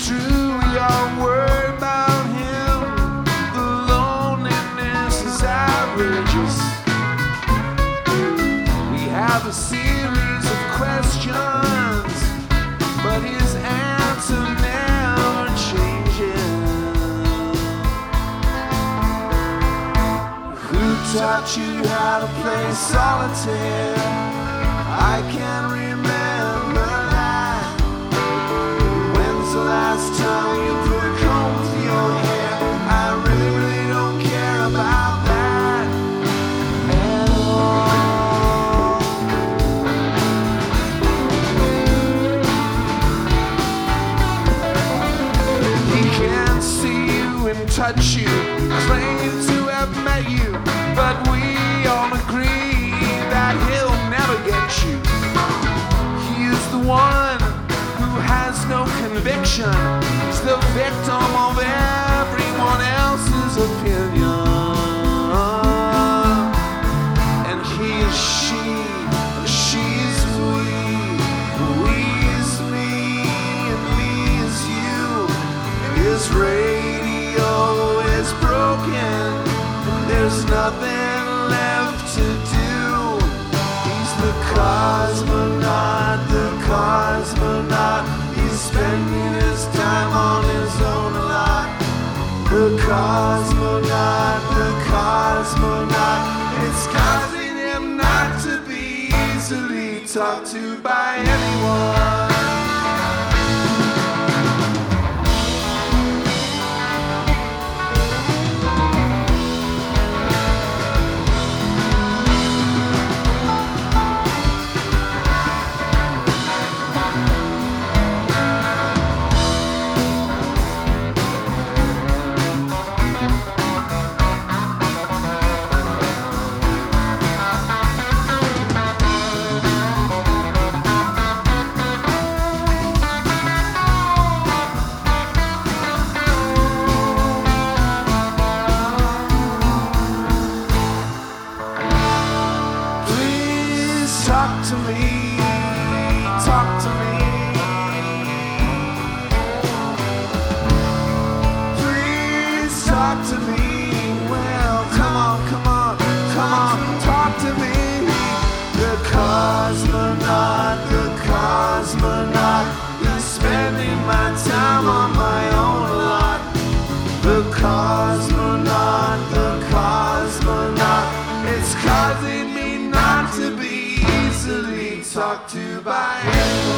true, you're worried about him. The loneliness is outrageous. We have a series of questions, but his answer never changes. Who taught you how to play solitaire? I can't remember that. When's the last time you put a comb through your hair? I really, really don't care about that at all. He can't see you and touch you, claim to have met you, but we all agree that he'll never get you. He is the one who has no conviction. He's the victim of everyone else's opinion. And he is she, and she is we is me, and me is you. His radio is broken, and there's nothing left to do. He's the cosmonaut, the cosmonaut. He's spending his time on his own a lot. The cosmonaut, the cosmonaut. It's causing him not to be easily talked to by anyone. Talk to me, talk to me. Please talk to me. Well, come on, come on, come on, talk to me. The cosmonaut, the cosmonaut. He's spending my time on my own lot. The cosmonaut, the cosmonaut. It's causing me not to be easily talked to by anyone.